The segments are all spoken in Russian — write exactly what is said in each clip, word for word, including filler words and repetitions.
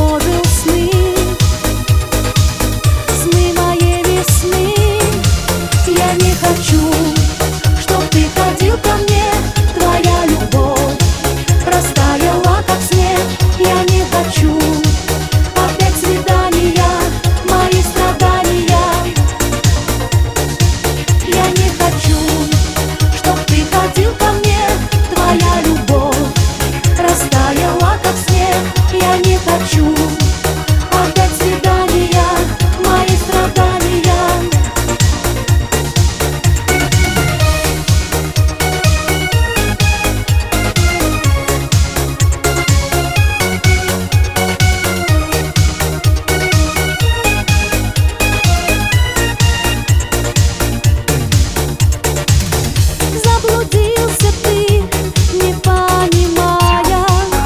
тревожил сны, сны моей весны. Я не хочу, чтоб ты ходил ко мне, твоя любовь растаяла, как снег. Я не хочу опять свидания, мои страдания. Я не хочу, чтоб ты ходил ко мне, твоя любовь растаяла, как снег. Я не хочу опять свидания, мои страдания. Заблудился ты, не понимая,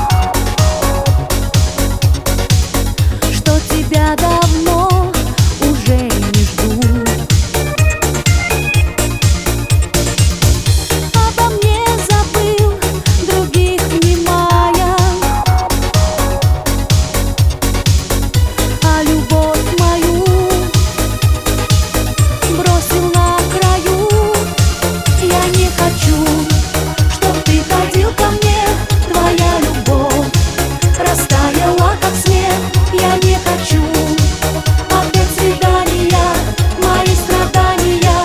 что тебя давно уже не жду. Обо мне забыл, других внимая, а любовь мою бросил на краю. Я не хочу, чтоб ты ходил ко мне, твоя любовь растаяла, как снег. Я не хочу опять свидания, мои страдания.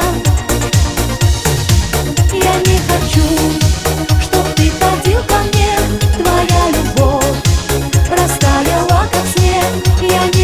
Я не хочу, чтоб ты ходил ко мне, твоя любовь растаяла, как снег. Я не